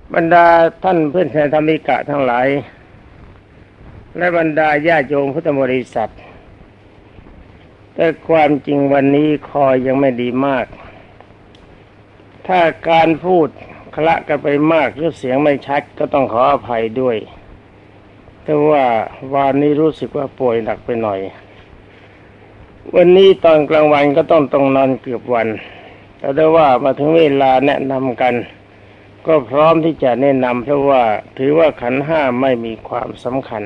บรรดาท่านเพื่อนแสนธรรมิกะทั้งหลายและบรรดาญาติโยมพุทธบริษัทแต่ความจริงวันนี้คอยังไม่ดีมากถ้าการพูดคละกันไปมากหรือเสียงไม่ชัดก็ต้องขออภัยด้วยแต่ว่าวันนี้รู้สึกว่าป่วยหนักไปหน่อยวันนี้ตอนกลางวันก็ต้องนอนเกือบวันแต่ได้ว่ามาถึงเวลาแนะนำกันก็พร้อมที่จะแนะนำเพราะว่าถือว่าขันธ์ห้าไม่มีความสำคัญ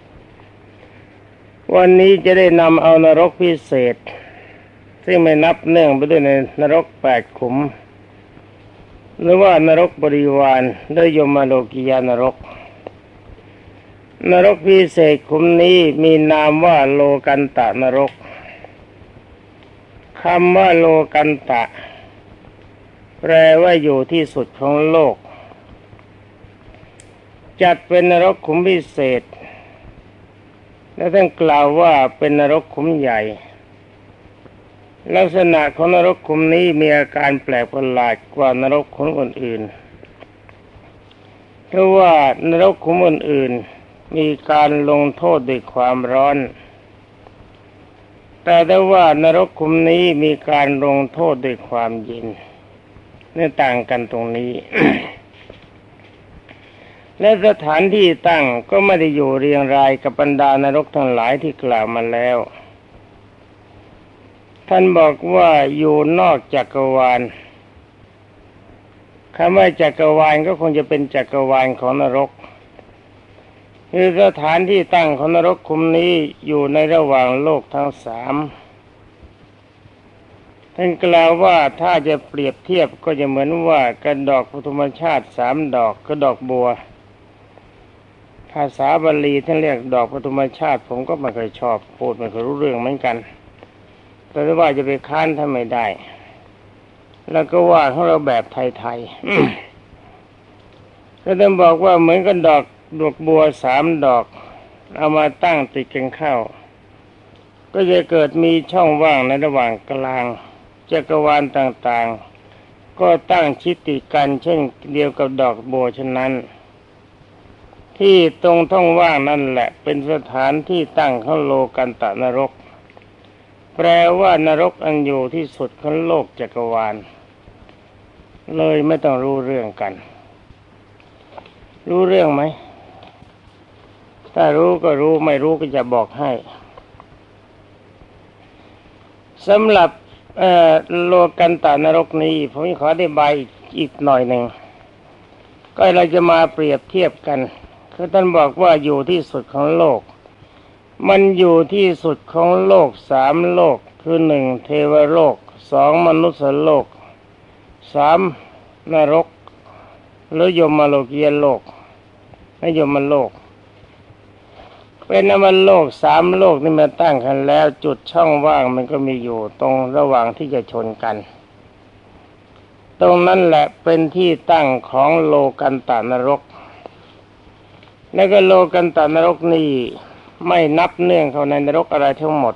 วันนี้จะได้นำเอานรกพิเศษซึ่งไม่นับเนื่องไปด้วยในนรก8 ขุมหรือว่านรกบริวารและยมโลกิยานรกนรกพิเศษขุมนี้มีนามว่าโลกันตะนรกคำว่าโลกันตะแปลว่าอยู่ที่สุดของโลกจัดเป็นนรกขุมพิเศษและท่านกล่าวว่าเป็นนรกขุมใหญ่ลักษณะของนรกขุมนี้มีอาการแปลกประหลาดกว่านรกขุมอื่นๆเพราะว่านรกขุมอื่นๆมีการลงโทษด้วยความร้อนแต่ได้ว่านรกขุมนี้มีการลงโทษด้วยความเย็นนี่ต่างกันตรงนี้ และสถานที่ตั้งก็ไม่ได้อยู่เรียงรายกับบรรดานรกทั้งหลายที่กล่าวมาแล้วท่านบอกว่าอยู่นอกจักรวาลคำว่าจักรวาลก็คงจะเป็นจักรวาลของนรกคือสถานที่ตั้งของนรกขุมนี้อยู่ในระหว่างโลกทั้ง3ท่านกล่าวว่าถ้าจะเปรียบเทียบก็จะเหมือนว่ากระดอกปฐมชาติ3 ดอกก็ดอกบัวภาษาบาลีท่านเรียกดอกปฐมชาติผมก็ไม่เคยชอบพูดไม่เคยรู้เรื่องเหมือนกันแต่ว่าจะไปค้านท่านไม่ได้แล้วก็ว่าของเราแบบไทยๆก็ต้องบอกว่าเหมือนกับดอกบัว3 ดอกเอามาตั้งติดกันเข้าก็จะเกิดมีช่องว่างในระหว่างกลางจักรวาลต่างๆก็ตั้งชิดติดกันเช่นเดียวกับดอกบัวฉะนั้นที่ตรงช่องว่างนั่นแหละเป็นสถานที่ตั้งของโลกันตะนรกแปลว่านรกอันอยู่ที่สุดของโลกจักรวาลเลยไม่ต้องรู้เรื่องกันรู้เรื่องไหมถ้ารู้ก็รู้ไม่รู้ก็จะบอกให้สำหรับโลกันตะนรกนี้ผมขออธิบายอีกหน่อยหนึ่งก็เราจะมาเปรียบเทียบกันคือท่านบอกว่าอยู่ที่สุดของโลกมันอยู่ที่สุดของโลก3 โลกคือ1เทวโลก2มนุษยโลก3นรกหรือยมโลกียโลกไม่ยมโลกเป็นอมโลก3 โลกนี่มาตั้งกันแล้วจุดช่องว่างมันก็มีอยู่ตรงระหว่างที่จะชนกันตรงนั้นแหละเป็นที่ตั้งของโลกันตะนรกแล้วก็โลกันตะนรกนี่ไม่นับเนื่องเข้าในนรกอะไรทั้งหมด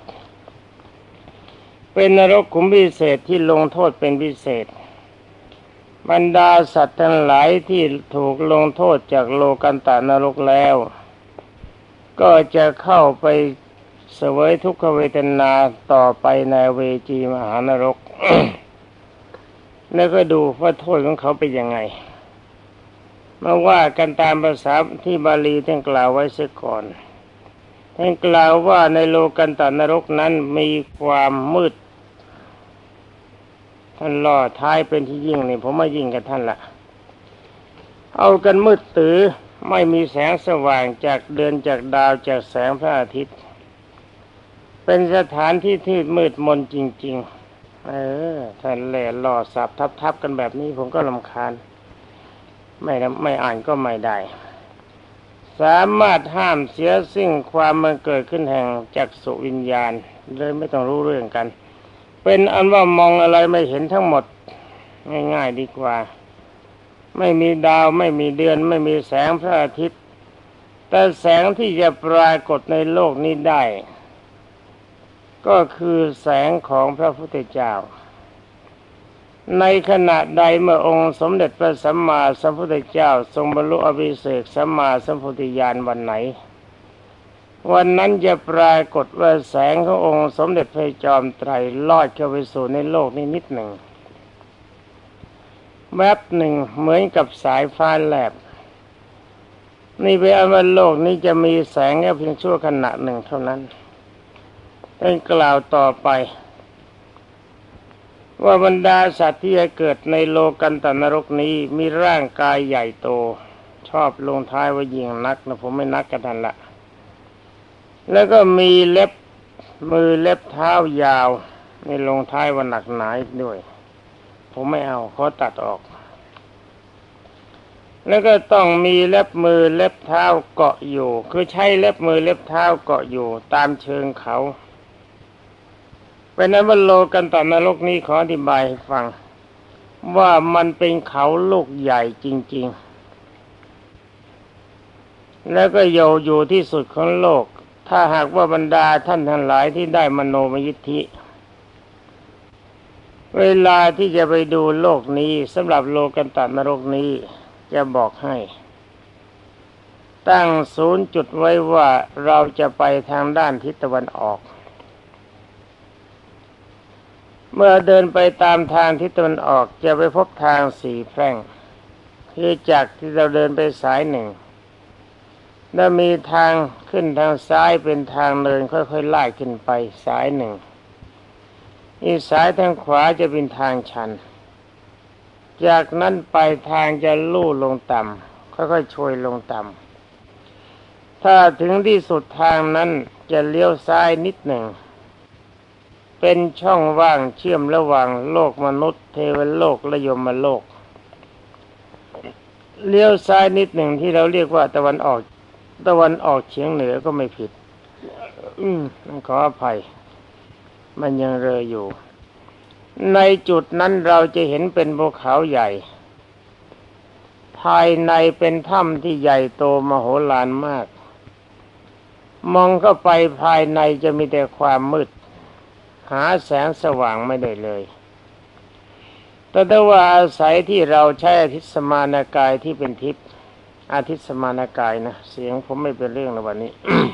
เป็นนรกขุมพิเศษที่ลงโทษเป็นพิเศษบรรดาสัตว์ทั้งหลายที่ถูกลงโทษจากโลกันตะนรกแล้วก็จะเข้าไปเสวยทุกขเวทนาต่อไปในเวจีมหานรก แล้วก็ดูว่าโทษของเขาเป็นยังไงมาว่ากันตามภาษาที่บาลีท่านกล่าวไว้เสียก่อนท่านกล่าวว่าในโลกันตะนรกนั้นมีความมืดท่านล่อท้ายเป็นที่ยิ่งนี่ผมไม่ยิ่งกับท่านละเอากันมืดตื้อไม่มีแสงสว่างจากเดือนจากดาวจากแสงพระอาทิตย์เป็นสถานที่ที่มืดมนจริงๆท่านแหล่ล่อสับทับกันแบบนี้ผมก็รำคาญไม่อ่านก็ไม่ได้สามารถห้ามเสียซึ่งความมันเกิดขึ้นแห่งจักษุวิญญาณเลยไม่ต้องรู้เรื่องกันเป็นอันว่ามองอะไรไม่เห็นทั้งหมดง่ายๆดีกว่าไม่มีดาวไม่มีเดือนไม่มีแสงพระอาทิตย์แต่แสงที่จะปรากฏในโลกนี้ได้ก็คือแสงของพระพุทธเจ้าในขณะใดเมื่อองค์สมเด็จพระสัมมาสัมพุทธเจ้าทรงบรรลุอภิเษกสัมมาสัมโพธิญาณวันไหนวันนั้นจะปรากฏว่าแสงขององค์สมเด็จพระจอมไตรลอดเข้าไปสู่ในโลกนี้นิดหนึ่งแวบหนึ่งเหมือนกับสายฟ้าแลบนี่เป็นอันว่าโลกนี้จะมีแสงแค่เพียงชั่วขณะหนึ่งเท่านั้นเป็นกล่าวต่อไปว่าบรรดาสัตว์ที่จะเกิดในโลกันตนรกนี้มีร่างกายใหญ่โตชอบลงท้ายว่ายิ่งนักนะผมไม่นักกันทันละแล้วก็มีเล็บมือเล็บเท้ายาวในลงท้ายว่าหนักหนาด้วยผมไม่เอาขอตัดออกแล้วก็ต้องมีเล็บมือเล็บเท้าเกาะอยู่คือใช้เล็บมือเล็บเท้าเกาะอยู่ตามเชิงเขาเป็นนั้นว่าโลกันตนรกนี้ขออธิบายให้ฟังว่ามันเป็นเขาลูกใหญ่จริงๆแล้วก็อยู่ที่สุดของโลกถ้าหากว่าบรรดาท่านทั้งหลายที่ได้มโนมยิทธิเวลาที่จะไปดูโลกนี้สำหรับโลกันตนรกนี้จะบอกให้ตั้งศูนย์จุดไว้ว่าเราจะไปทางด้านทิศตะวันออกเมื่อเดินไปตามทางทิศตะวันออกจะไปพบทางสี่แพร่งคือจากที่เราเดินไปสายหนึ่งแล้วมีทางขึ้นทางซ้ายเป็นทางเดินค่อยๆไล่ขึ้นไปสายหนึ่งอีกสายทางขวาจะเป็นทางชันจากนั้นไปทางจะลู่ลงต่ำค่อยๆโชยลงต่ำถ้าถึงที่สุดทางนั้นจะเลี้ยวซ้ายนิดหนึ่งเป็นช่องว่างเชื่อมระหว่างโลกมนุษย์เทวโลกและยมโลกเลี้ยวซ้ายนิดหนึ่งที่เราเรียกว่าตะวันออกเฉียงเหนือก็ไม่ผิดขออภัยมันยังเรออยู่ในจุดนั้นเราจะเห็นเป็นภูเขาใหญ่ภายในเป็นถ้ำที่ใหญ่โตมโหฬารมากมองเข้าไปภายในจะมีแต่ความมืดหาแสงสว่างไม่ได้เลยแต่ถ้าว่าอาศัยที่เราใช้อาทิตย์สมานกายที่เป็นทิพย์อาทิตย์สมานกายนะเสียงผมไม่เป็นเรื่องในวันนี้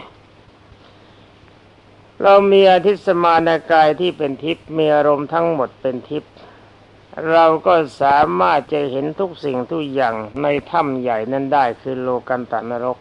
เรามีอาทิตย์สมานกายที่เป็นทิพย์มีอารมณ์ทั้งหมดเป็นทิพย์เราก็สามารถจะเห็นทุกสิ่งทุกอย่างในถ้ำใหญ่นั้นได้คือโลกันตนรก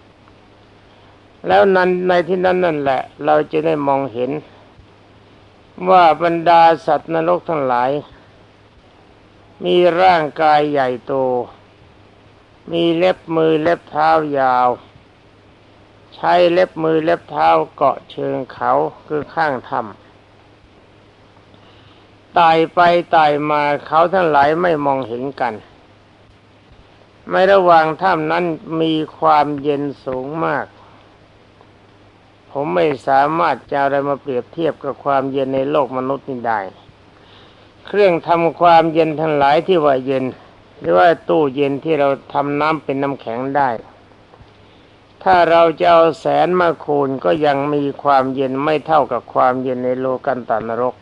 แล้วนั้นในที่นั้นนั่นแหละเราจะได้มองเห็นว่าบรรดาสัตว์นรกทั้งหลายมีร่างกายใหญ่โตมีเล็บมือเล็บเท้ายาวใช้เล็บมือเล็บเท้าเกาะเชิงเขาคือข้างถ้ำไต่ไปไต่มาเขาทั้งหลายไม่มองเห็นกันไม่ระหว่างถ้ำนั้นมีความเย็นสูงมากผมไม่สามารถจะอะไรมาเปรียบเทียบกับความเย็นในโลกมนุษย์นี้ได้เครื่องทำความเย็นทั้งหลายที่ว่าเย็นหรือว่าตู้เย็นที่เราทำน้ำเป็นน้ำแข็งได้ถ้าเราจะเอาแสนมาคูณก็ยังมีความเย็นไม่เท่ากับความเย็นในโลกันตนรก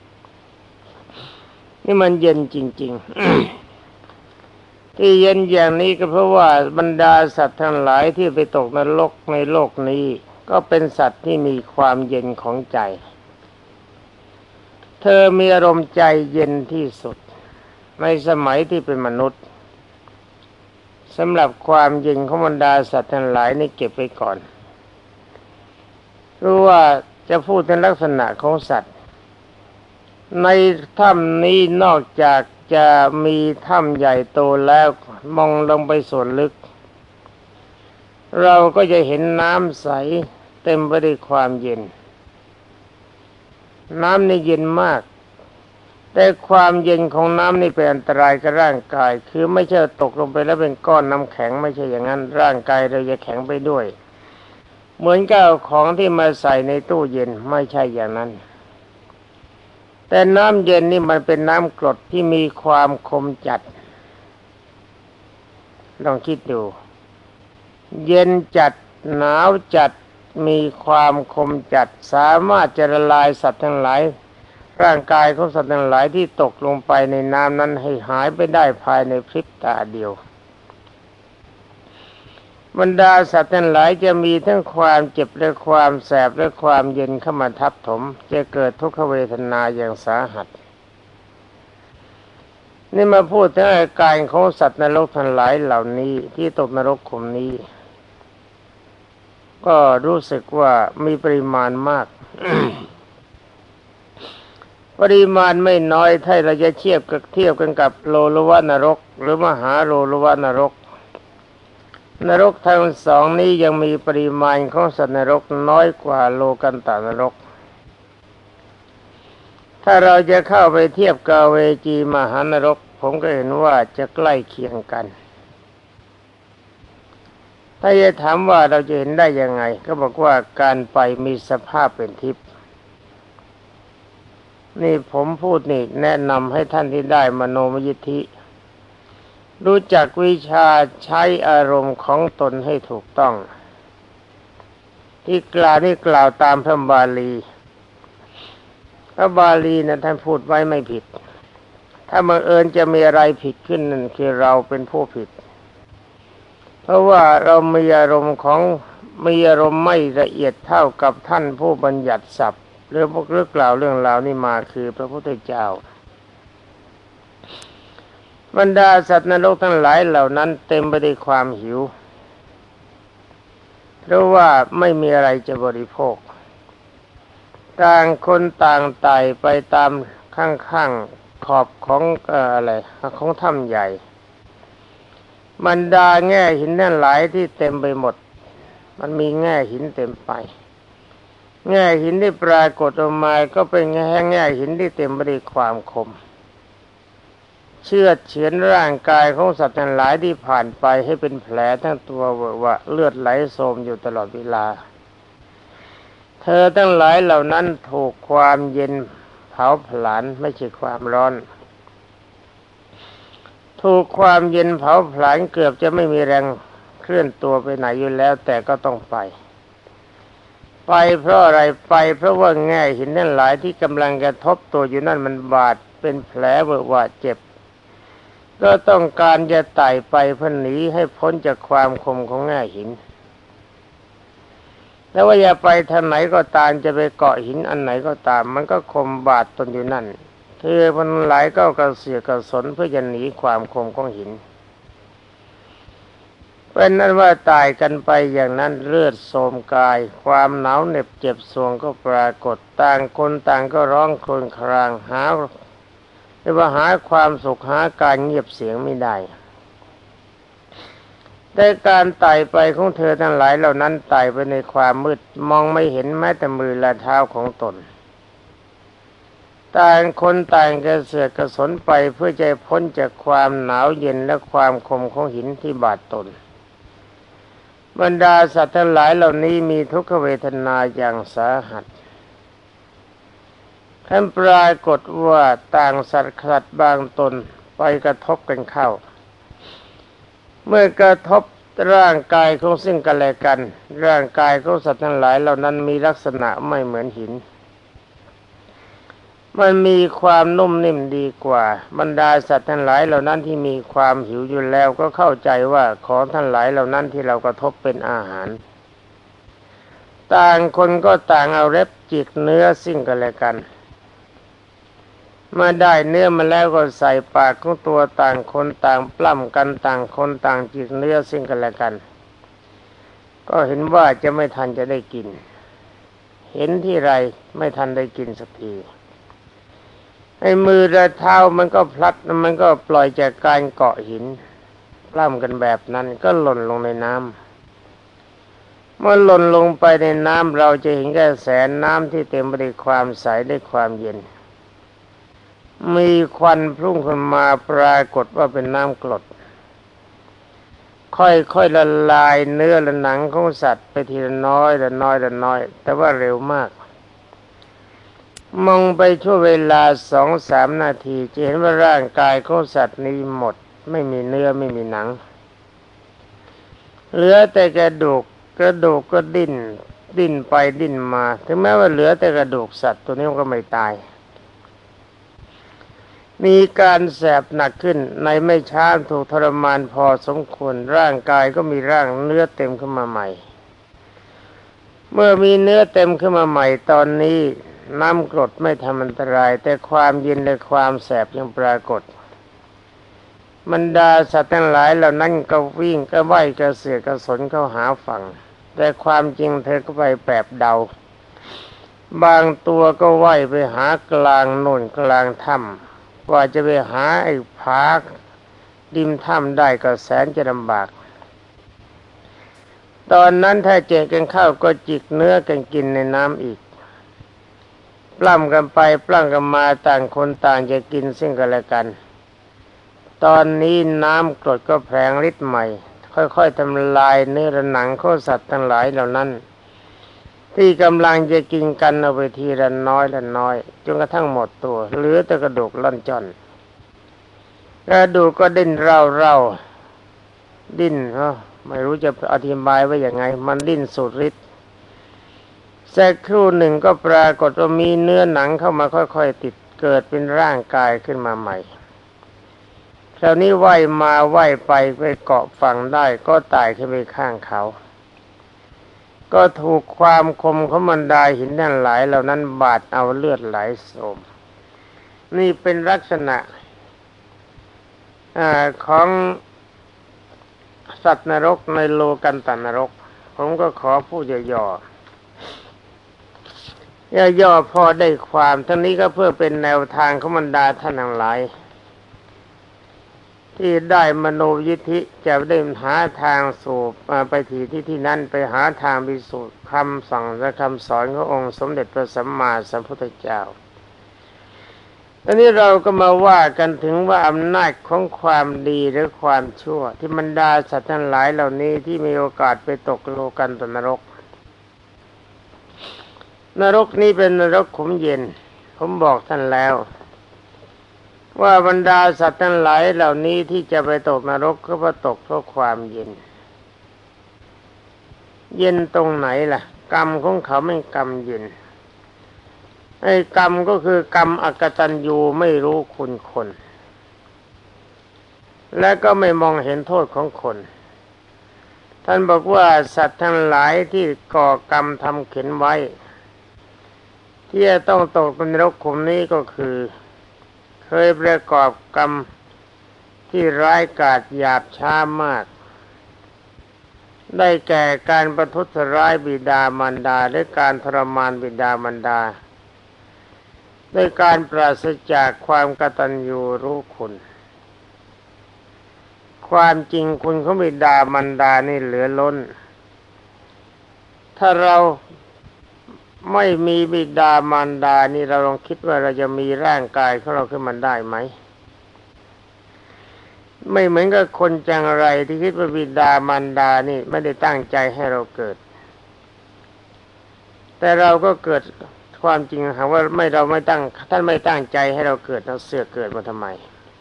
นี่มันเย็นจริงๆ ที่เย็นอย่างนี้ก็เพราะว่าบรรดาสัตว์ทั้งหลายที่ไปตกนรกในโลกนี้ก็เป็นสัตว์ที่มีความเย็นของใจเธอมีอารมณ์ใจเย็นที่สุดในสมัยที่เป็นมนุษย์สำหรับความเย็นของบรรดาสัตว์ทั้งหลายนี่เก็บไว้ก่อนรู้ว่าจะพูดในลักษณะของสัตว์ในถ้ำนี้นอกจากจะมีถ้ำใหญ่โตแล้วมองลงไปส่วนลึกเราก็จะเห็นน้ำใสเต็มไปด้วยความเย็นน้ำนี่เย็นมากแต่ความเย็นของน้ำนี่เป็นอันตรายกับร่างกายคือไม่ใช่ตกลงไปแล้วเป็นก้อนน้ำแข็งไม่ใช่อย่างนั้นร่างกายเราจะแข็งไปด้วยเหมือนกับของที่มาใส่ในตู้เย็นไม่ใช่อย่างนั้นแต่น้ำเย็นนี่มันเป็นน้ำกรดที่มีความคมจัดลองคิดดูเย็นจัดหนาวจัดมีความคมจัดสามารถจะละลายสัตว์ทั้งหลายร่างกายของสัตว์ทั้งหลายที่ตกลงไปในน้ำนั้นให้หายไปได้ภายในพริบตาเดียวบรรดาสัตว์ทั้งหลายจะมีทั้งความเจ็บและความแสบและความเย็นเข้ามาทับถมจะเกิดทุกขเวทนาอย่างสาหัสนี่มาพูดถึงอาการของสัตว์นรกทั้งหลายเหล่านี้ที่ตกนรกขุมนี้ก็รู้สึกว่ามีปริมาณมาก ปริมาณไม่น้อยถ้าเราจะเทียบกันกับโลลวะนรกหรือมหาโลลวะนรกนรกทั้งสองนี้ยังมีปริมาณของสัตว์นรกน้อยกว่าโลกันตนรกถ้าเราจะเข้าไปเทียบกับเวจีมหานรกผมก็เห็นว่าจะใกล้เคียงกันถ้าจะถามว่าเราจะเห็นได้ยังไงก็บอกว่าการไปมีสภาพเป็นทิพย์นี่ผมพูดนี่แนะนำให้ท่านที่ได้มโนมยิทธิรู้จักวิชาใช้อารมณ์ของตนให้ถูกต้องที่กล่าวนี่กล่าวตามพระบาลีพระบาลีนั้นท่านพูดไว้ไม่ผิดถ้าบังเอิญจะมีอะไรผิดขึ้นนั่นคือเราเป็นผู้ผิดเพราะว่าเรามีอารมณ์ไม่ละเอียดเท่ากับท่านผู้บัญญัติศัพท์หรือพวกเรื่องกล่าวเรื่องราวนี่มาคือพระพุทธเจ้าบรรดาสัตว์นรกทั้งหลายเหล่านั้นเต็มไปด้วยความหิวเพราะว่าไม่มีอะไรจะบริโภคต่างคนต่างไต่ไปตามข้างๆขอบของของถ้ำใหญ่บรรดาแง่หินนั่นหลายที่เต็มไปหมดมันมีแง่หินเต็มไปแง่หินที่ปรากฏออกมาก็เป็นแง่หินที่เต็มไปด้วยความคมเชือดเฉือนร่างกายของสัตว์ทั้งหลายที่ผ่านไปให้เป็นแผลทั้งตัวว่าเลือดไหลโสมอยู่ตลอดเวลาเธอทั้งหลายเหล่านั้นถูกความเย็นเผาผลาญไม่ใช่ความร้อนถูกความเย็นเผาผลาญเกือบจะไม่มีแรงเคลื่อนตัวไปไหนอยู่แล้วแต่ก็ต้องไปเพราะอะไรไปเพราะว่าแง่หินนั่นหลายที่กำลังกระทบตัวอยู่นั่นมันบาดเป็นแผลเวอะหวะเจ็บก็ต้องการจะไต่ไปเพื่อหนีให้พ้นจากความคมของแง่หินแล้วว่าอย่าไปทางไหนก็ตามจะไปเกาะหินอันไหนก็ตามมันก็คมบาดตนอยู่นั่นเธอมันหลายก็กระเสือกกระสนเพื่อจะหนีความคมของหินเป็นนั้นว่าตายกันไปอย่างนั้นเลือดโสมกายความหนาวเหน็บเจ็บทรวงก็ปรากฏต่างคนต่างก็ร้องครวญครางหาความสุขหาการเงียบเสียงไม่ได้แต่การไต่ไปของเธอทั้งหลายเหล่านั้นไต่ไปในความมืดมองไม่เห็นแม้แต่มือและเท้าของตนต่างคนต่างกระเสือกกระสนไปเพื่อจะพ้นจากความหนาวเย็นและความคมของหินที่บาดตนบรรดาสัตว์ทั้งหลายเหล่านี้มีทุกขเวทนาอย่างสาหัสท่านปรากฏว่าต่างสัตว์บางตนไปกระทบกันเข้าเมื่อกระทบร่างกายของซึ่งกันและกันร่างกายของสัตว์ทั้งหลายเหล่านั้นมีลักษณะไม่เหมือนหินมันมีความนุ่มนิ่มดีกว่าบรรดาสัตว์ทั้งหลายเหล่านั้นที่มีความหิวอยู่แล้วก็เข้าใจว่าของทั้งหลายเหล่านั้นที่เรากระทบเป็นอาหารต่างคนก็ต่างเอาเล็บจิกเนื้อซึ่งกันและกันเมื่อได้เนื้อมาแล้วก็ใส่ปากของตัวต่างคนต่างปล้ำกันต่างคนต่างจิกเนื้อซึ่งกันและกันก็เห็นว่าจะไม่ทันจะได้กินเห็นที่ไรไม่ทันได้กินสักทีไอ้มือและเท้ามันก็พลัดมันก็ปล่อยจากการเกาะหินปล้ำกันแบบนั้นก็หล่นลงในน้ำเมื่อหล่นลงไปในน้ำเราจะเห็นแค่แสงน้ำที่เต็มไปด้วยความใสด้วยความเย็นมีควันพุ่งขึ้นมาปรากฏว่าเป็นน้ำกรดค่อยๆละลายเนื้อและหนังของสัตว์ไปทีละน้อยแต่ว่าเร็วมากมองไปชั่วเวลา 2-3 นาทีจะเห็นว่าร่างกายของสัตว์นี้หมดไม่มีเนื้อไม่มีหนังเหลือแต่กระดูกก็ดิ้นไปดิ้นมาถึงแม้ว่าเหลือแต่กระดูกสัตว์ตัวนี้มันก็ไม่ตายมีการแสบหนักขึ้นในไม่ช้าถูกทรมานพอสมควรร่างกายก็มีร่างเนื้อเต็มขึ้นมาใหม่เมื่อมีเนื้อเต็มขึ้นมาใหม่ตอนนี้น้ำกรดไม่ทำอันตรายแต่ความเย็นและความแสบยังปรากฏบรรดาสัตว์ทั้งหลายเหล่านั้นก็วิ่งก็ว่ายกระเสือกกระสนเข้าหาฝั่งแต่ความจริงเธอก็ไปแปบเดาบางตัวก็ว่ายไปหากลางโน่นกลางถ้ำกว่าจะไปหาไอ้ผาริมถ้ำได้ก็แสนจะลำบากตอนนั้นถ้าเจอกันเข้าก็จิกเนื้อกันกินในน้ำอีกปล้ำกันไปปล้ำกันมาต่างคนต่างจะกินซึ่งกันและกันตอนนี้น้ำกรดก็แผลงฤทธิ์ใหม่ค่อยๆทำลายเนื้อหนังของสัตว์ทั้งหลายเหล่านั้นที่กำลังจะกินกันเอาไปทีละน้อยละน้อยจนกระทั่งหมดตัวเหลือแต่กระดูกล่อนจ้อนกระดูกก็ดิ้นเร่าดิ้นไม่รู้จะอธิบายว่าอย่างไงมันดิ้นสุดฤทธิ์สักครู่หนึ่งก็ปรากฏว่ามีเนื้อหนังเข้ามาค่อยๆติดเกิดเป็นร่างกายขึ้นมาใหม่คราวนี้ว่ายมาว่ายไปเกาะฝั่งได้ก็ไต่ขึ้นไปข้างเขาก็ถูกความคมของบรรดาหินทั้งหลายเหล่านั้นบาดเอาเลือดไหลโสมนี่เป็นลักษณะของสัตว์นรกในโลกันตนรกผมก็ขอพูดย่อๆพอได้ความทั้งนี้ก็เพื่อเป็นแนวทางของบรรดาท่านทั้งหลายที่ได้มโนยิทธิจะได้หาทางสู่ไปที่นั้นไปหาทางพิสูจน์คำสั่งและคำสอนขององค์สมเด็จพระสัมมาสัมพุทธเจ้าอันนี้เราก็มาว่ากันถึงว่าอำนาจของความดีหรือความชั่วที่บรรดาสัตว์ทั้งหลายเหล่านี้ที่มีโอกาสไปตกโลกันตนรกนรกนี้เป็นนรกขุมเย็นผมบอกท่านแล้วว่าบรรดาสัตว์ทั้งหลายเหล่านี้ที่จะไปตกนรกก็เพราะตกเพราะความเย็นเย็นตรงไหนล่ะกรรมของเขาไม่กรรมเย็นไอ้กรรมก็คือกรรมอกตัญญูไม่รู้คุณคนและก็ไม่มองเห็นโทษของคนท่านบอกว่าสัตว์ทั้งหลายที่ก่อกรรมทำเข็นไว้ที่จะต้องตกนรกขุมนี้ก็คือเคยประกอบกรรมที่ร้ายกาจหยาบช้ามากได้แก่การประทุษร้ายบิดามารดาและการทรมานบิดามารดาด้วยการปราศจากความกตัญญูรู้คุณความจริงคุณของบิดามารดานี่เหลือล้นถ้าเราไม่มีบิดามารดานี่เราลองคิดว่าเราจะมีร่างกายของเราขึ้นมาได้ไหมไม่เหมือนกับคนจังไรที่คิดว่าบิดามารดานี่ไม่ได้ตั้งใจให้เราเกิดแต่เราก็เกิดความจริงหาว่าเราไม่ตั้งท่านไม่ตั้งใจให้เราเกิดเราเสือกเกิดมาทำไม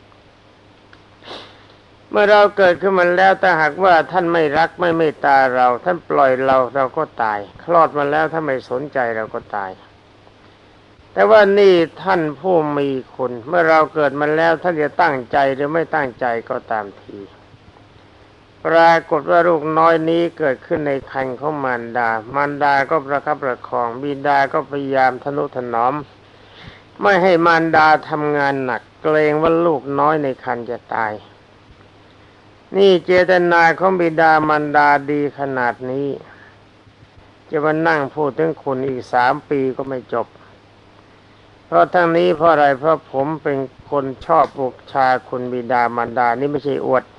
เมื่อเราเกิดขึ้นมาแล้วแต่หากว่าท่านไม่รักไม่เมตตาเราท่านปล่อยเราก็ตายคลอดมาแล้วถ้าไม่สนใจเราก็ตายแต่ว่านี่ท่านผู้มีคุณเมื่อเราเกิดมาแล้วท่านจะตั้งใจหรือไม่ตั้งใจก็ตามทีปรากฏว่าลูกน้อยนี้เกิดขึ้นในครรภ์ของมารดามารดาก็ประคับประคองบิดาก็พยายามทนุถนอมไม่ให้มารดาทำงานหนักเกรงว่าลูกน้อยในครรภ์จะตายนี่เจตนาของบิดามารดาดีขนาดนี้จะมานั่งพูดถึงคุณอีก3 ปีก็ไม่จบเพราะทั้งนี้เพราะอะไรเพราะผมเป็นคนชอบบูชาคุณบิดามารดานี่ไม่ใช่อวด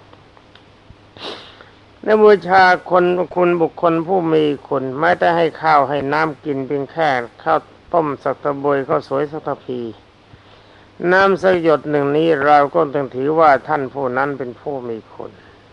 ในบูชาคุณบุคคลผู้มีคุณไม่ได้ให้ข้าวให้น้ำกินเพียงแค่ข้าวต้มสักตะบวยข้าวสวยสักตะพีน้ำสักหยดหนึ่งนี้เราก็ต้องถือว่าท่านผู้นั้นเป็นผู้มีคุณ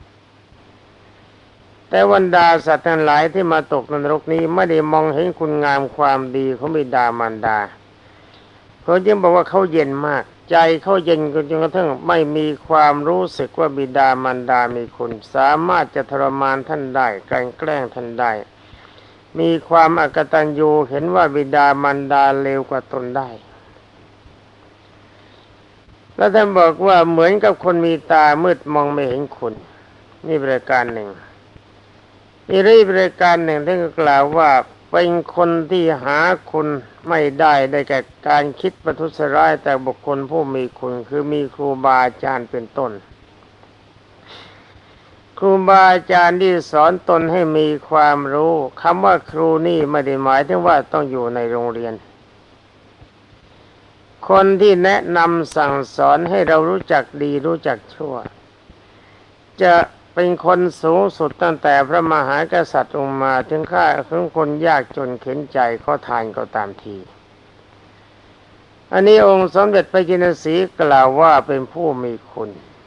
แต่บรรดาสัตว์ทั้งหลายที่มาตกนรกนี้ไม่ได้มองเห็นคุณงามความดีของบิดามารดาเขาจึงบอกว่าเขาเย็นมากใจเขาเย็นจนกระทั่งไม่มีความรู้สึกว่าบิดามารดามีคุณสามารถจะทรมานท่านได้แกล้งท่านได้มีความอกตัญญูเห็นว่าบิดามารดาเลวกว่าตนได้แล้วท่านบอกว่าเหมือนกับคนมีตามืดมองไม่เห็นคุณนี่บริการหนึ่งมีรีบริการหนึ่งท่านก็กล่าวว่าเป็นคนที่หาคุณไม่ได้แก่การคิดประทุษร้ายแต่บุคคลผู้มีคุณคือมีครูบาอาจารย์เป็นต้นครูบาอาจารย์ที่สอนตนให้มีความรู้คำว่าครูนี่ไม่ได้หมายถึงว่าต้องอยู่ในโรงเรียนคนที่แนะนำสั่งสอนให้เรารู้จักดีรู้จักชั่วจะเป็นคนสูงสุดตั้งแต่พระมหากษัตริย์ลงมาถึงข้าถึงคนยากจนเข็นใจเขาทานก็ตามทีอันนี้องค์สมเด็จพระจินสีห์กล่าวว่าเป็นผู้มีคุณ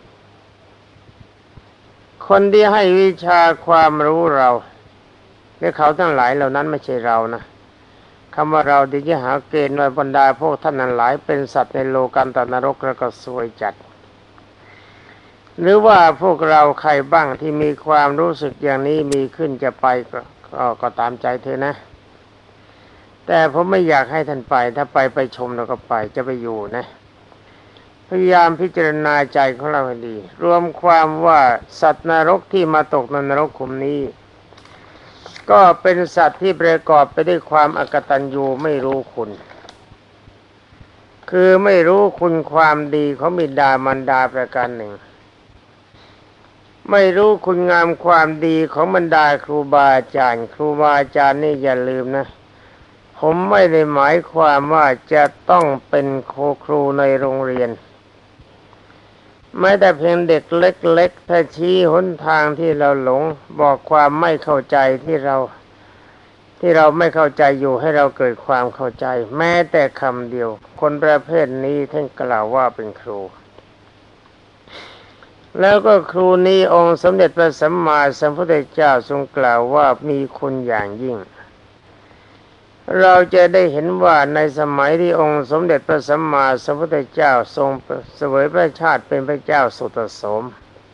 คนที่ให้วิชาความรู้เราและเขาทั้งหลายเหล่านั้นไม่ใช่เรานะคำว่าเราที่จะหาเกณฑ์ไว้บรรดาพวกท่านนั้นหลายเป็นสัตว์ในโลกันตนรกแล้วก็ซวยจัดหรือว่าพวกเราใครบ้างที่มีความรู้สึกอย่างนี้มีขึ้นจะไปก็ตามใจเธอนะแต่ผมไม่อยากให้ท่านไปถ้าไปชมแล้วก็ไปจะไปอยู่นะพยายามพิจารณาใจของเราให้ดีรวมความว่าสัตว์นรกที่มาตกในนรกขุมนี้ก็เป็นสัตว์ที่ประกอบไปด้วยความอกตัญญูไม่รู้คุณคือไม่รู้คุณความดีของบิดามารดาประการหนึ่งไม่รู้คุณงามความดีของบรรดาครูบาอาจารย์ครูบาอาจารย์นี่อย่าลืมนะผมไม่ได้หมายความว่าจะต้องเป็นครูในโรงเรียนแม้แต่เพียงเด็กเล็กๆถ้าชี้หนทางที่เราหลงบอกความไม่เข้าใจที่เราไม่เข้าใจอยู่ให้เราเกิดความเข้าใจแม้แต่คำเดียวคนประเภทนี้ท่านกล่าวว่าเป็นครูแล้วก็ครูนี้องค์สมเด็จพระสัมมาสัมพุทธเจ้าทรงกล่าวว่ามีคุณอย่างยิ่งเราจะได้เห็นว่าในสมัยที่องค์สมเด็จพระสัมมาสัมพุทธเจ้าทรงเสวยพระชาติเป็นพระเจ้าสุตโสม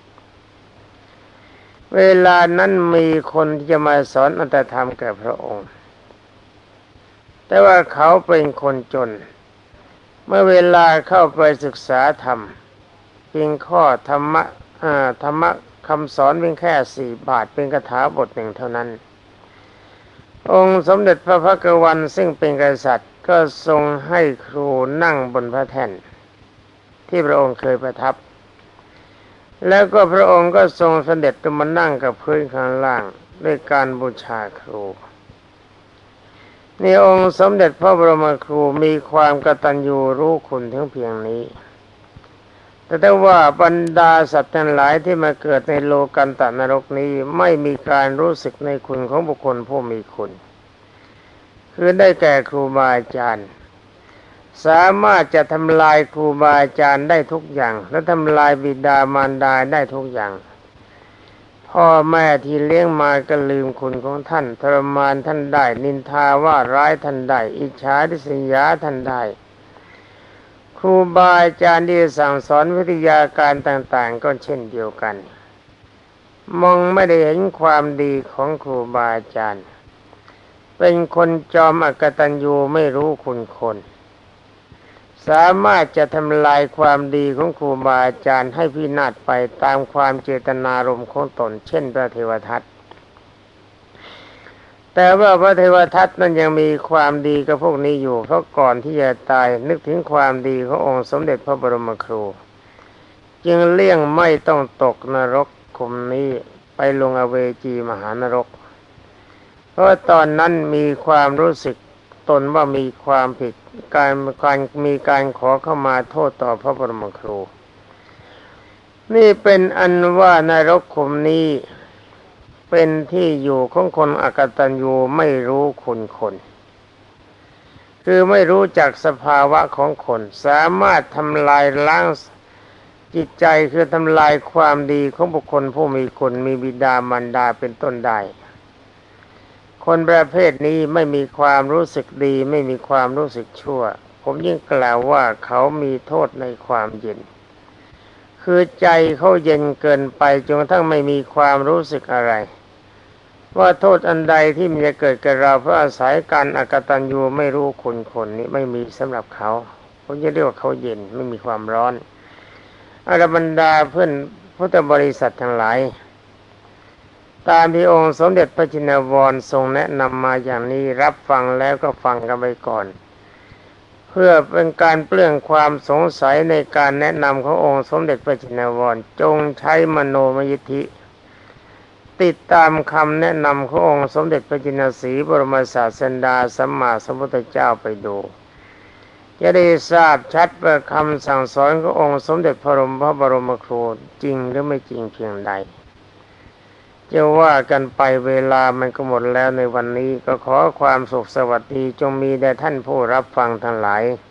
เวลานั้นมีคนที่จะมาสอนอัตถธรรมแก่พระองค์แต่ว่าเขาเป็นคนจนเมื่อเวลาเข้าไปศึกษาธรรมเพียงข้อธรรมะคำสอนเพียงแค่4 บาทเป็นคาถาบทหนึ่งเท่านั้นองค์สมเด็จพระพักตวันซึ่งเป็นกษัตริย์ก็ทรงให้ครูนั่งบนพระแท่นที่พระองค์เคยประทับแล้วก็พระองค์ก็ทรงเสด็จมานั่งกับพื้นข้างล่างด้วยการบูชาครูนี่องค์สมเด็จพระบรมครูมีความกตัญญูรู้คุณถึงเพียงนี้แต่ถ้าว่าบรรดาสัตว์ทั้งหลายที่มาเกิดในโลกันตนรกนี้ไม่มีการรู้สึกในคุณของบุคคลผู้มีคุณคือได้แก่ครูบาอาจารย์สามารถจะทำลายครูบาอาจารย์ได้ทุกอย่างและทำลายบิดามารดาได้ทุกอย่างพ่อแม่ที่เลี้ยงมาก็ลืมคุณของท่านทรมานท่านได้นินทาว่าร้ายท่านได้อิจฉาริษยาท่านได้ครูบาอาจารย์ที่สั่งสอนวิทยาการต่างๆก็เช่นเดียวกันมองไม่ได้เห็นความดีของครูบาอาจารย์เป็นคนจอมอกตัญญูไม่รู้คุณคนสามารถจะทำลายความดีของครูบาอาจารย์ให้พินาศไปตามความเจตนารมณ์ของตนเช่นพระเทวทัตแต่ว่าพระเทวทัตนั้นยังมีความดีกับพวกนี้อยู่เพราะก่อนที่จะตายนึกถึงความดีขององค์สมเด็จพระบรมครูจึงเลี่ยงไม่ต้องตกนรกขุมนี้ไปลงอเวจีมหานรกเพราะตอนนั้นมีความรู้สึกตนว่ามีความผิดมีการขอเข้ามาโทษต่อพระบรมครูนี่เป็นอันว่านรกขุมนี้เป็นที่อยู่ของคนอกตัญญูไม่รู้คุณคนคือไม่รู้จักสภาวะของคนสามารถทำลายล้างจิตใจคือทำลายความดีของบุคคลผู้มีคุณมีบิดามารดาเป็นต้นได้คนประเภทนี้ไม่มีความรู้สึกดีไม่มีความรู้สึกชั่วผมยิ่งกล่าวว่าเขามีโทษในความเย็นคือใจเขาเย็นเกินไปจนกระทั่งไม่มีความรู้สึกอะไรว่าโทษอันใดที่มันจะเกิดกับเราเพราะอาศัยการอกตัญญูไม่รู้คุณคนนี้ไม่มีสำหรับเขาผมจะเรียกว่าเขาเย็นไม่มีความร้อนอรบรรดาเพื่อนพุทธบริษัททั้งหลายตามที่องค์สมเด็จพระจินวรทรงแนะนำมาอย่างนี้รับฟังแล้วก็ฟังกันไปก่อนเพื่อเป็นการเปลื้องความสงสัยในการแนะนำขององค์สมเด็จพระจินวรจงใช้มโนมยิทธิติดตามคำแนะนำขององค์สมเด็จพระจินสีบรมศาสดาสัมมาสัมพุทธเจ้าไปดูจะได้ทราบชัดว่าคำสั่งสอนขององค์สมเด็จพระบรมครูจริงหรือไม่จริงเพียงใดจะว่ากันไปเวลามันก็หมดแล้วในวันนี้ก็ขอความสุขสวัสดีจงมีแด่ท่านผู้รับฟังทั้งหลาย